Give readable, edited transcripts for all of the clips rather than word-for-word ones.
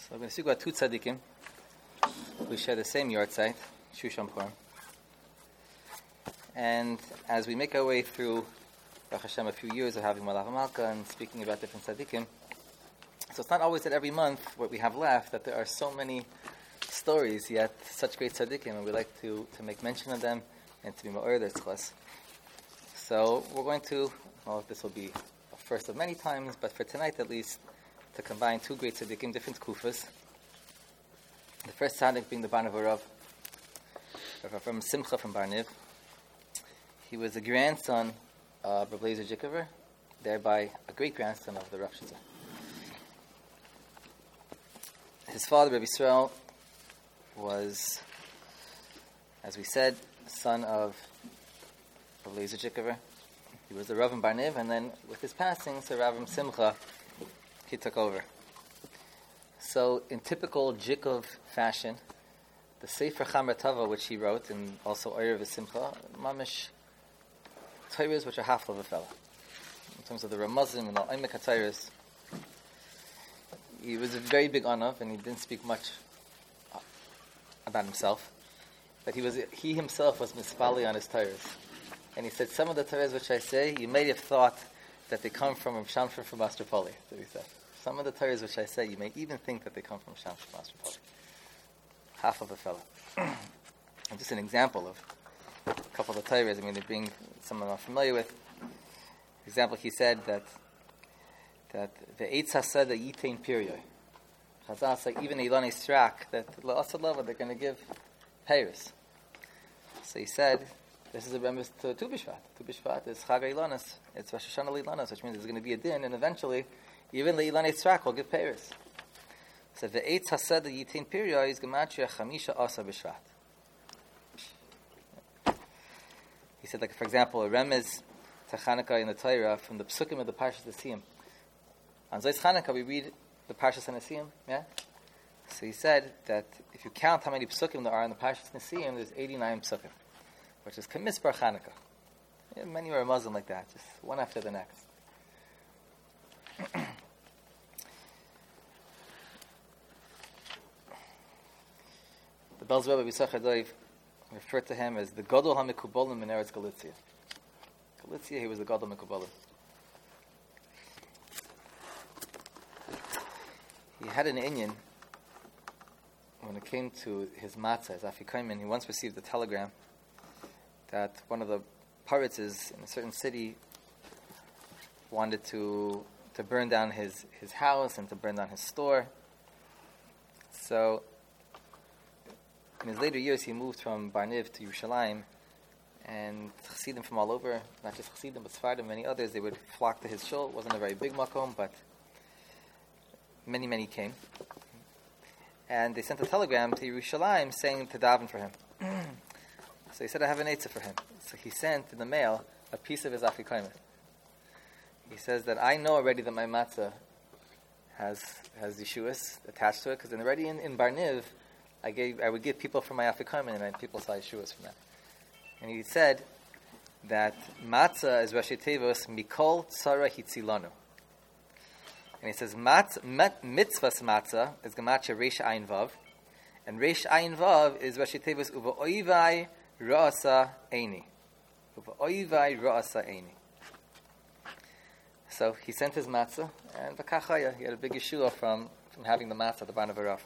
So we're going to speak about two tzaddikim who share the same yahrzeit, Shushan Purim. And as we make our way through, Baruch Hashem, a few years of having Malav Malka and speaking about different tzaddikim, so it's not always that every month what we have left that there are so many stories, yet such great tzaddikim, and we like to make mention of them and to be ma'or their tzchus. So we're going to, well, this will be a first of many times, but for tonight at least, to combine two great tzaddikim, different kufas. The first tzaddik being the Barniv Rav from Simcha from Barniv. He was a grandson of Rav Leizer Jikover, thereby a great-grandson of the Rav Shizah. His father, Rabbi Yisrael, was, as we said, son of Rav Leizer Jikover. He was the Rav in Barniv, and then with his passing, so Rav Simcha, he took over. So, in typical Jikov fashion, the Sefer Chamra Tava, which he wrote, and also Oyer V'Simcha, mamish Torahs which are half of a fellow. In terms of the Ramazim and the Oimek HaTorahs, he was a very big Anav, and he didn't speak much about himself, but he himself was mispali on his Torahs. And he said, some of the Torahs which I say, you may have thought that they come from Shamshon from Master Poli, so he said. Some of the Torahs which I say, you may even think that they come from Shamshon from Master Poli. Half of a fellow. And just an example of a couple of the Torahs, I'm going to bring someone I'm familiar with. For example, he said that the Eitz HaSada Yitain Piryoy. Chazal said, even Ilani Strak, that La'asad Lava, they're going to give Paris. So he said, this is a remembrance to Tu B'Shvat. Tu B'Shvat is Chag HaIlanos. It's Rosh Hashanah Lilanos, which means there's going to be a din, and eventually, even the Ilani Strak will give Paris. So the Eitz HaSada Yitain Piryoy is Gematria Chamisha Asa B'Shvat. He said, like, for example, a remez to Chanukah in the Torah from the Psukim of the Parshas Nesiyim. On Zos Chanukah, we read the Parshas Nesiyim, yeah? So he said that if you count how many Psukim there are in the Parshas Nesiyim, there's 89 Psukim, which is K'mispar Chanukah. Yeah, many are Muslim like that, just one after the next. The Belz Rebbe Yisachar Doiv referred to him as the Gadol HaMekubalim in Eretz Galicia. Galicia, he was the Gadol HaMekubalim. He had an inyan when it came to his matzah, his afikomen. He once received a telegram that one of the paritzes in a certain city wanted to burn down his house and to burn down his store. So in his later years, he moved from Barniv to Yerushalayim, and Chassidim from all over, not just Chassidim, but Sfardim, many others, they would flock to his shul. It wasn't a very big makom, but many came. And they sent a telegram to Yerushalayim saying to daven for him. So he said, I have an eitzah for him. So he sent in the mail a piece of his afikomen. He says that I know already that my matzah has Yeshuas attached to it, because already in Barniv, I would give people from my afikomen, and people saw Yeshuas from that. And he said that matzah is Rashi Tevos Mikol Tzara Hitzilanu. And he says mitzvahs matzah is Gematria Reish Ayin Vav, and Reish Ayin Vav is Rashi Tevos Uva Oivai Ra'asa Eini. Uva Oivai Ra'asa Eini. So he sent his matzah, and v'kachaya, he had a big Yeshua from having the matzah, the Barniv Rav.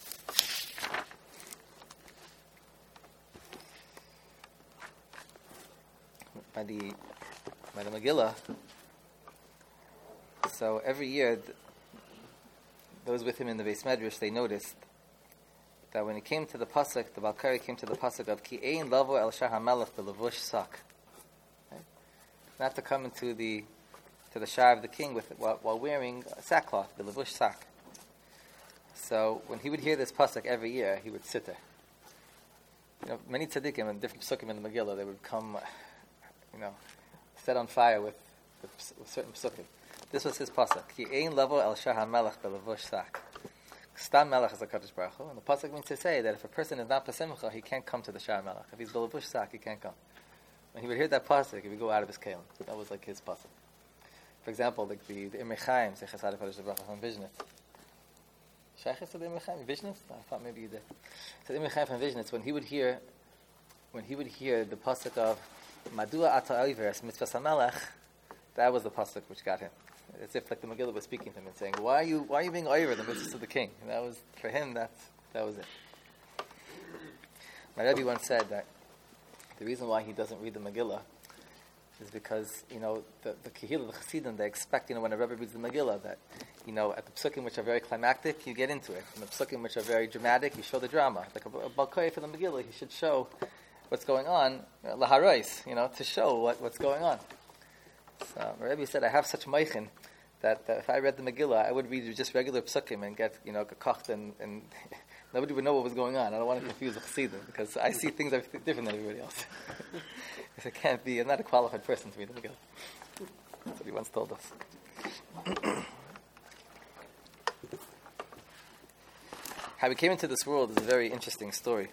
By the Megillah. So every year, those with him in the Beis Medrash, they noticed that when it came to the pasuk, the Balkari came to the pasuk of Ki ein lavo el shah hamelech b'levush sak, not to come into the shah of the king while wearing sackcloth, the levush sak. So when he would hear this pasuk every year, he would sit there. Many tzaddikim and different psukim in the Megillah, they would come, set on fire with certain psukim. This was his pasuk. Ki ein lavo el shah hamelech b'levush sak. Stam melech is a Kadosh Baruch Hu, and the pasuk means to say that if a person is not pasimcha, he can't come to the shah melech. If he's b'levush sak, he can't come. When he would hear that pasuk, he would go out of his kalim. That was like his pasuk. For example, like the Imrei Chaim, Zecher Tzaddik Kodesh Baruch Hu, envision it. Shaykhis to the Imre Chaim Vishnus? I thought maybe you did. So the Imre Chaim from Vishnus, when he would hear the pasuk of Madua ata oiveres mitzvahs hamelech, that was the pasuk which got him. As if like the Megillah was speaking to him and saying, "Why are you being over the mitzvahs of the king?" And that was for him. That was it. My Rebbe once said that the reason why he doesn't read the Megillah is because the Kehillah, the Chassidim, they expect when a Rebbe reads the Megillah that at the psukim which are very climactic, you get into it, and the psukim which are very dramatic, you show the drama. Like a Balkoy for the Megillah, he should show what's going on, laharais, to show what's going on. So my Rebbe said, I have such meichin that if I read the Megillah, I would read just regular psukim and get gekocht and nobody would know what was going on. I don't want to confuse the Chassidim because I see things different than everybody else. I can't be. I'm not a qualified person to read the Megillah. That's what he once told us. How he came into this world is a very interesting story.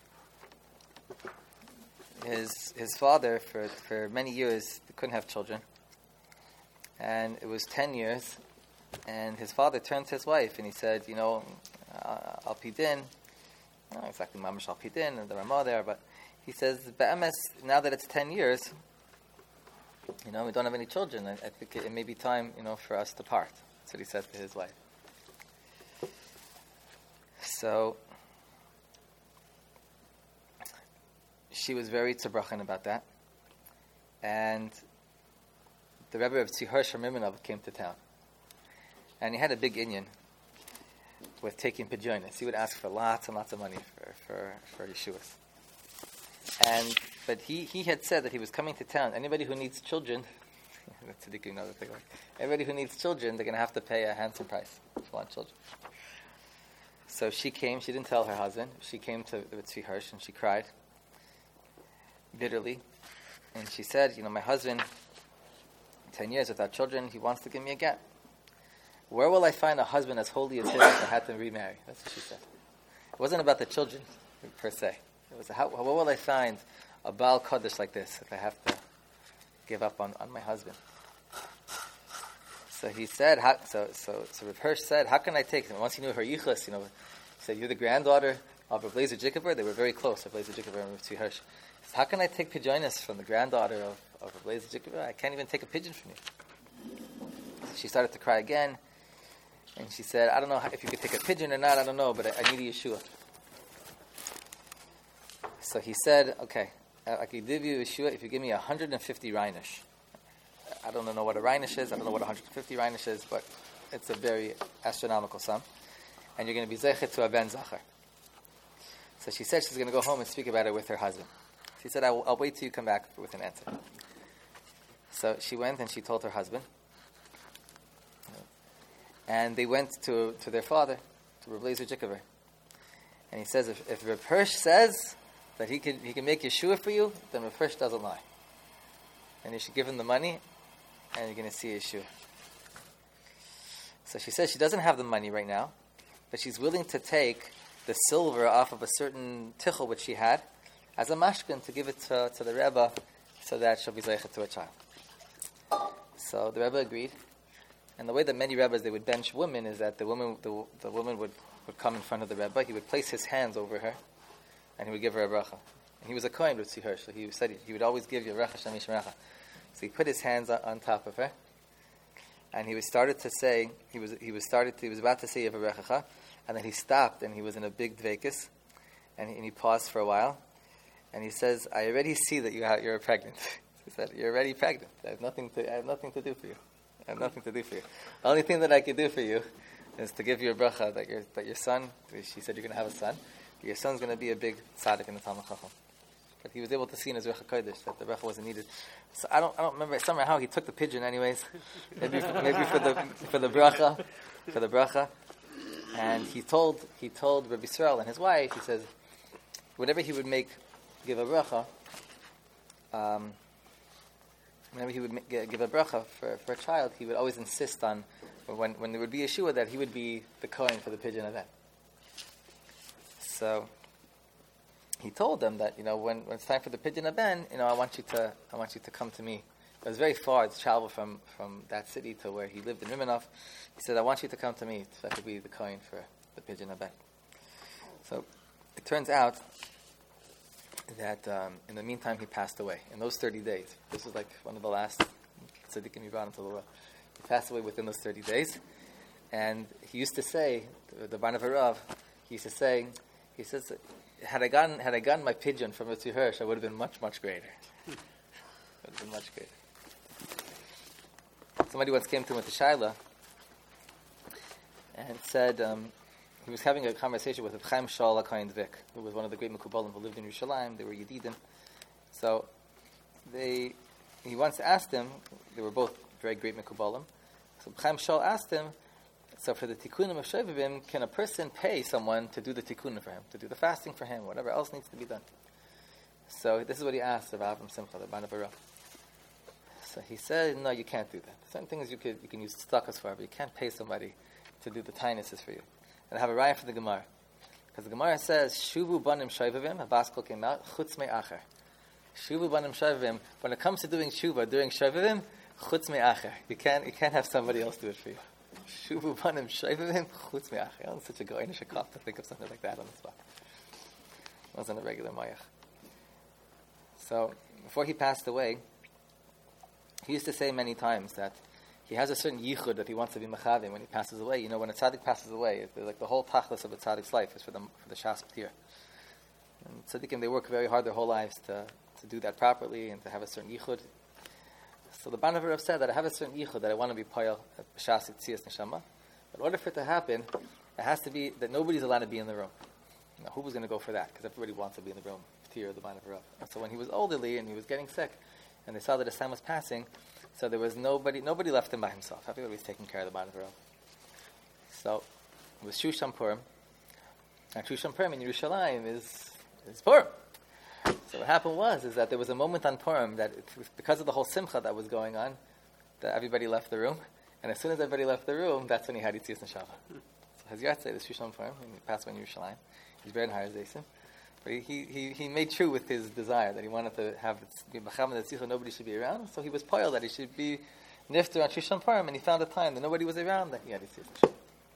His father, for many years, couldn't have children. And it was 10 years, and his father turned to his wife, and he said, Al Pidin, not exactly Mamash Al Pidin, and the Ramah there, but he says, Be'emes, now that it's 10 years, we don't have any children, I think it may be time, for us to part. That's what he said to his wife. So she was very tzabruchen about that, and the Rebbe of Tzihar Shemiminov came to town, and he had a big inyan with taking pidyonis. He would ask for lots and lots of money for Yeshuas. But he had said that he was coming to town. Anybody who needs children, that's another thing. Everybody who needs children, they're going to have to pay a handsome price if you want children. So she came. She didn't tell her husband. She came to the Tzvi Hirsch and she cried bitterly, and she said, "My husband, 10 years without children, he wants to give me a get. Where will I find a husband as holy as him if I had to remarry?" That's what she said. It wasn't about the children per se. It was where will I find a Baal Kodesh like this if I have to give up on my husband? So he said, so Rav Hirsch said, how can I take him? Once he knew her yichus, he said, you're the granddaughter of Rav Leizer Jikover. They were very close, Rav Leizer Jikover and Rav Tzvi Hirsch. He said, how can I take pidyonis from the granddaughter of Rav Leizer Jikover? I can't even take a pigeon from you. So she started to cry again, and she said, I don't know if you could take a pigeon or not, I don't know, but I need a Yeshua. So he said, okay, I could give you Yeshua if you give me 150 Reinish. I don't know what a Reinish is. I don't know what 150 Reinish is, but it's a very astronomical sum. And you're going to be Zeichet to a Ben Zachar. So she said she's going to go home and speak about it with her husband. She said, I'll wait till you come back with an answer. So she went and she told her husband. And they went to their father, to Rav Leizer Jikover. And he says, if Rav Hirsch says that he can make Yeshua for you, then Rav Hirsch doesn't lie. And you should give him the money, and you're going to see Yeshua. So she says she doesn't have the money right now, but she's willing to take the silver off of a certain tichel which she had as a mashkin to give it to the Rebbe so that she'll be zeichet to a child. So the Rebbe agreed. And the way that many Rebbes, they would bench women is that the woman would come in front of the Rebbe, he would place his hands over her, and he would give her a bracha. And he was a kohen with Tzvi Hirsch, so he said he would always give you a bracha shamish bracha. So he put his hands on top of her, and he started to say, he was about to say Yevarechecha, and then he stopped, and he was in a big dvekis, and he paused for a while, and he says, I already see that you're pregnant. He said, you're already pregnant. I have nothing to do for you. I have nothing to do for you. The only thing that I can do for you is to give you a bracha that your son, she said you're going to have a son, your son's going to be a big tzaddik in the Talmud Chacham. But he was able to see in his Recha Kodesh that the Recha wasn't needed. So I don't remember, somehow he took the pigeon anyways, maybe for the bracha. And he told Rabbi Yisrael and his wife, he says, whenever he would give a bracha, for a child, he would always insist on, when there would be Yeshua, that he would be the kohen for the pigeon event. So he told them that when it's time for the pigeon event, I want you to come to me. It was very far. It's travel from that city to where he lived in Rimanov. He said, I want you to come to me so I could be the kohen the pigeon a bet. So it turns out that in the meantime he passed away. In those 30 days, this was like one of the last tzaddikim he brought into the world. He passed away within those 30 days. And he used to say, the Barn of Harav, he says, had I gotten my pigeon from Ritzi Hirsch, I would have been much, much greater. Would have been much greater. Somebody once came to him with a shaila and said, he was having a conversation with Chaim Shaul HaKohen Dvik, who was one of the great Mekubalim who lived in Yerushalayim. They were Yedidim. So he once asked him, they were both very great Mekubalim. So Chaim Shaul asked him, so for the tikkunim of Shovavim, can a person pay someone to do the tikkunim for him, to do the fasting for him, whatever else needs to be done? So this is what he asked of Avram Simcha, the Barn of Harav. So he said, no, you can't do that. Certain things you can use tzedakos for, but you can't pay somebody to do the tininesses for you. And I have a raya for the Gemara. Because the Gemara says, Shuvu banim Shovavim, a Baskol came out, chutz me'acher. Shuvu banim Shovavim, when it comes to doing Shuva during Shovavim, chutz me'acher. You can't have somebody else do it for you. Shuvu banim Shovavim, chutz me'acher. I'm such a goynish cop to think of something like that on the spot. It wasn't a regular mayach. So, before he passed away, he used to say many times that he has a certain yichud that he wants to be mechavim when he passes away. You know, when a tzaddik passes away, it's like the whole tachlis of a tzaddik's life is for the shas p'tir. And tzaddikim, they work very hard their whole lives to do that properly and to have a certain yichud. So the Barn of Harav said that I have a certain yichud that I want to be poyel at shas tzias neshama. But in order for it to happen, it has to be that nobody's allowed to be in the room. Now, who was going to go for that? Because everybody wants to be in the room, p'tir of the Barn of Harav. And so when he was elderly and he was getting sick, and they saw that his time was passing, so there was nobody left him by himself. Everybody was taking care of the Barn of Harav. So it was Shushan Purim, and Shushan Purim in Yerushalayim is Purim. So what happened is that there was a moment on Purim that because of the whole simcha that was going on, that everybody left the room, and as soon as everybody left the room, that's when he had Yitzias Neshama. So his Yatzeh, the Shushan Purim, he passed away in Yerushalayim. He's buried in Har Zesim. But he made true with his desire that he wanted to have nobody should be around. So he was poil that he should be nifter on Shushan Purim, and he found a time that nobody was around that he had Yitzchak.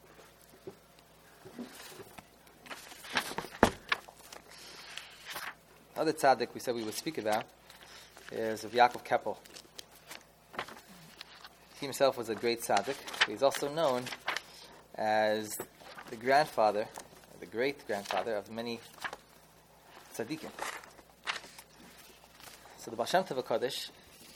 Another tzaddik we said we would speak about is of Yaakov Keppel. He himself was a great tzaddik. He's also known as the grandfather, the great grandfather of many tzaddikim. So the Baal Shem Tov HaKadosh,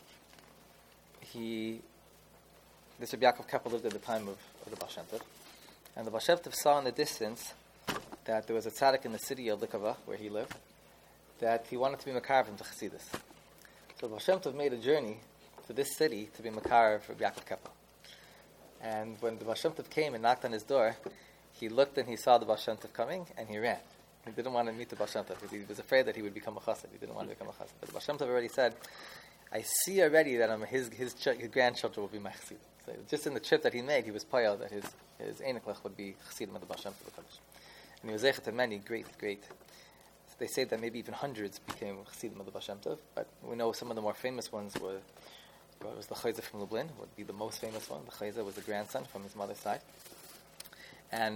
this Rabbi Yaakov Keppel lived at the time of the Baal Shem Tov, and the Baal Shem Tov saw in the distance that there was a tzaddik in the city of Likava, where he lived, that he wanted to be Makar from Chassidus. So the Baal Shem Tov made a journey to this city to be Makar for Rabbi Yaakov Keppel. And when the Baal Shem Tov came and knocked on his door, he looked and he saw the Baal Shem Tov coming, and he ran. He didn't want to meet the Baal Shem Tov because he was afraid that he would become a chassid. He didn't want to become a chassid. But the Baal Shem Tov already said, I see already that his grandchildren will be my chassid. So just in the trip that he made, he was poyel that his einiklach would be chassidim of the Baal Shem Tov HaKadosh. And he was zeichet to many great. So they say that maybe even hundreds became chassidim of the Baal Shem Tov. But we know some of the more famous ones was the Chayza from Lublin, would be the most famous one. The Chayza was the grandson from his mother's side. And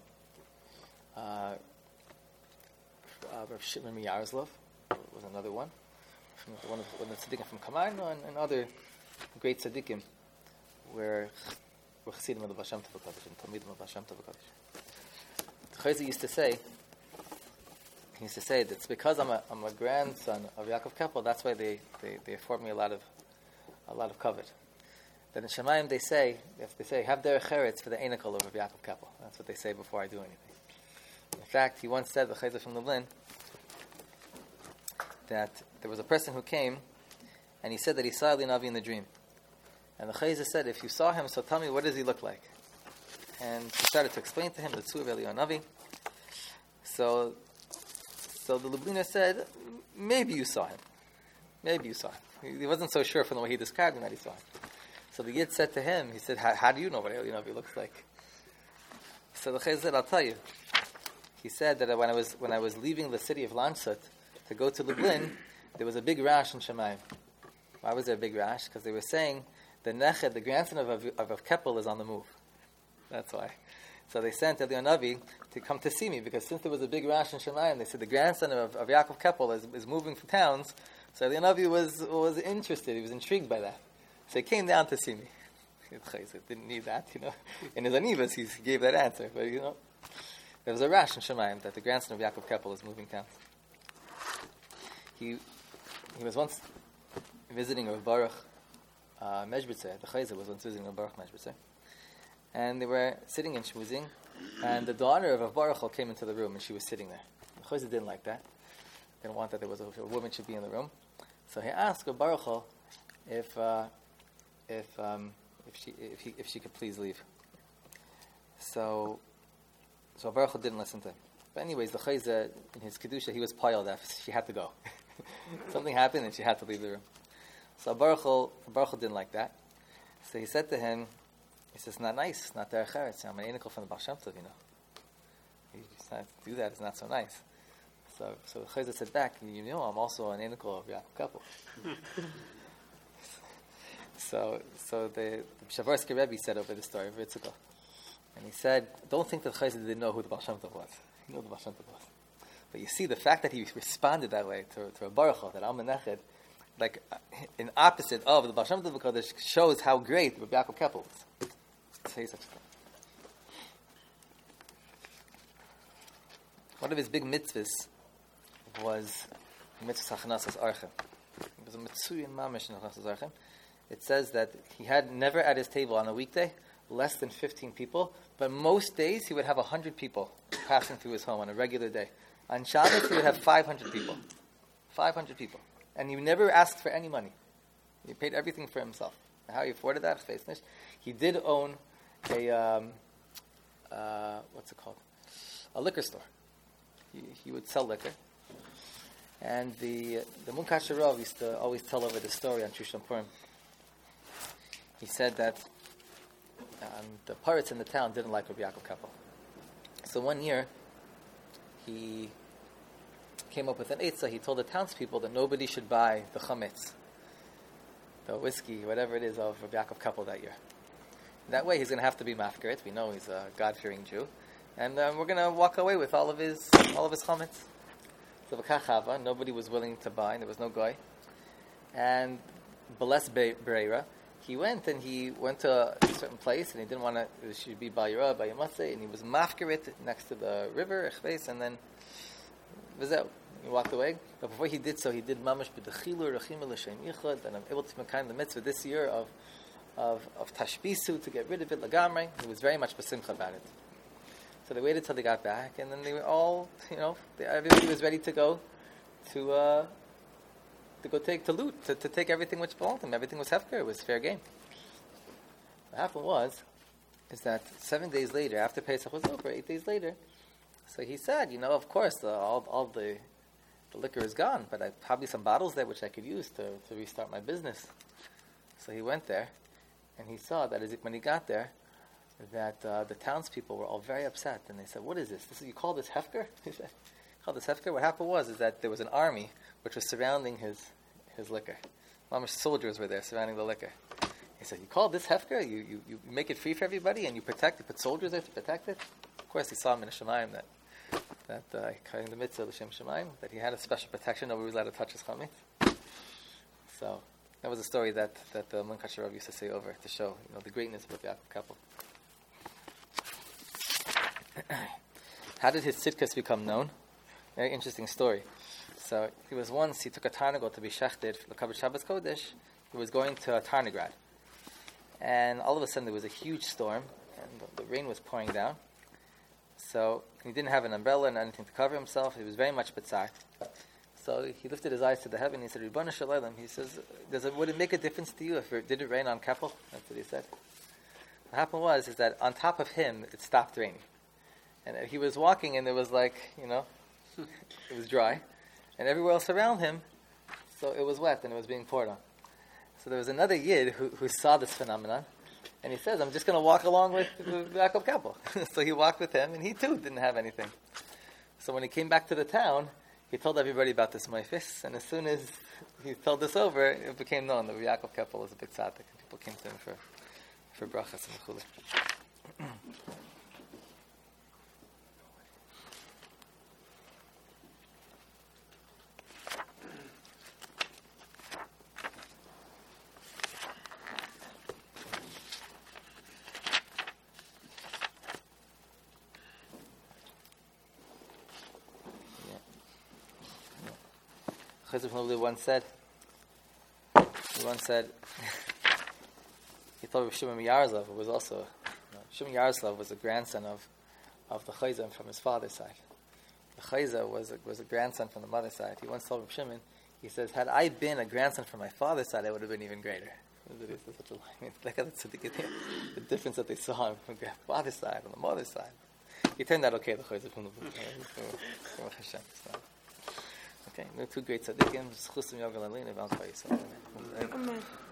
Rav Shimon Miyarzlov was another one. One of the tzaddikim from Kamarno and other great tzaddikim were chassidim of the Baal Shem Tov HaKadosh and talmidim of the Baal Shem Tov HaKadosh. The Chayza used to say that it's because I'm a grandson of Yaakov Keppel, that's why they afford me a lot of kavod. That in Shemayim they say have derech eretz for the einikel of Yaakov Keppel. That's what they say before I do anything. In fact, he once said, the Chayza from Lublin, that there was a person who came and he said that he saw Eli Navi in the dream. And the Chayza said, if you saw him, so tell me, what does he look like? And he started to explain to him the tzur of Eli Navi. So the Lubliner said, maybe you saw him. He wasn't so sure from the way he described him that he saw him. So the Yid said to him, he said, how do you know what Eli Navi looks like? So the Chayza said, I'll tell you. He said that when I was leaving the city of Landshut to go to Lublin, there was a big rash in Shemayim. Why was there a big rash? Because they were saying the Neched, the grandson of Keppel, is on the move. That's why. So they sent Eliyahu Navi to come to see me, because since there was a big rash in Shemayim, they said the grandson of Yaakov Keppel is moving for towns. So Eliyahu Navi was interested. He was intrigued by that. So he came down to see me. Didn't need that, In his anivas, he gave that answer. But, there was a rash in Shemayim that the grandson of Yaakov Keppel is moving towns. He was once visiting Rav Baruch Meshbitzer. The Chayzer was once visiting Rav Baruch Meshbitzer. And they were sitting and schmoozing, and the daughter of Rav Baruch came into the room, and she was sitting there. The Chayzer didn't like that. Didn't want that there was a woman should be in the room. So he asked Rav Baruch if she could please leave. So Baruch didn't listen to him. But anyways, the Chayzer, in his Kedusha, he was piled that she had to go. Something happened and she had to leave the room. So Baruch didn't like that. So he said to him, he says, it's not nice, it's not derech eretz. I'm an enikol from the Baal Shem Tov, You decide to do that, it's not so nice. So the Chayzer said back, I'm also an enikol of Yaakov Keppel. So the Shavarsky Rebbe said over the story of Yitzchak, and he said, don't think that Chayzer didn't know who the Baal Shem Tov was. He knew who the Baal Shem Tov was. But you see, the fact that he responded that way to a Baruch, that Alma Neched, like in opposite of the Baal Shem Tov Kodesh, shows how great Rabbi Yaakov Keppel was. Say such a thing. One of his big mitzvahs was mitzvah Hachanasas Archem. It was a mitzuyin mamish in Hachanasas Archem. It says that he had never at his table on a weekday less than 15 people, but most days he would have 100 people passing through his home on a regular day. On Shabbos he would have 500 people. 500 people. And he never asked for any money. He paid everything for himself. How he afforded that? He did own a what's it called? A liquor store. He would sell liquor. And the Munkash Rav used to always tell over the story on Shushan Purim. He said that the pirates in the town didn't like Rabbi Yaakov Keppel. So one year, he came up with an eitzah. He told the townspeople that nobody should buy the chametz, the whiskey, whatever it is, of Rabbi Yaakov Keppel that year. That way, he's going to have to be mafkaret. We know he's a God-fearing Jew, and we're going to walk away with all of his chametz. So v'kachava, nobody was willing to buy. There was no guy, and Beles Breira, he went to a certain place, and he didn't want to. It should be by Yamatzeh, and he was mafkaret next to the river, and then v'zeu. He walked away, but before he did so, he did mamash b'dechilur rechima l'shem yichud, and I'm able to make kind of the mitzvah this year of tashbisu, to get rid of it lagamrei. He was very much besimcha about it. So they waited till they got back, and then they were all, everybody was ready to go to loot, to take everything which belonged to him. Everything was hefker. It was fair game. What happened is that 7 days later, after Pesach was over, 8 days later, so he said, of course, all the liquor is gone, but I probably some bottles there which I could use to restart my business. So he went there, and he saw that when he got there, that the townspeople were all very upset, and they said, "What is this? You call this hefker?" He said, "Call this hefker?" What happened is that there was an army which was surrounding his liquor. Mamish soldiers were there surrounding the liquor. He said, "You call this hefker? You make it free for everybody, and you put soldiers there to protect it?" Of course, he saw him in a Shemayim that carrying the mitzvah l'shem Shemayim, that he had a special protection. Nobody was allowed to touch his chametz. So that was a story that the Munkash Rav used to say over to show the greatness of the Yaakov Keppel. How did his tzidkas become known? Very interesting story. So he took a tarnagol to be shechted for the Kabbalah Shabbos Kodesh. He was going to a Tarnagrad, and all of a sudden there was a huge storm, and the rain was pouring down. So he didn't have an umbrella and anything to cover himself. He was very much betzar. So he lifted his eyes to the heaven. He said, "Ribbon Shalom." He says, "Would it make a difference to you if it didn't rain on Keppel?" That's what he said. What happened is that on top of him it stopped raining. And he was walking, and there was it was dry. And everywhere else around him, so it was wet, and it was being poured on. So there was another Yid who saw this phenomenon, and he says, "I'm just going to walk along with Yaakov Keppel." So he walked with him, and he too didn't have anything. So when he came back to the town, he told everybody about this meifis, and as soon as he told this over, it became known that Yaakov Keppel was a big tzaddik, and people came to him for brachas and chulei. Chayzer from Lublin once said, he told Shimon Yaroslav, who was also, Shimon Yaroslav was a grandson of the Chayzer from his father's side. The Chayzer was a grandson from the mother's side. He once told him, Shimon, he says, had I been a grandson from my father's side, I would have been even greater. The difference that they saw from the father's side and the mother's side. He turned out okay, the Chayzer from the Okay, no two great tzaddikim, Chusim Yogal Alina, Amen.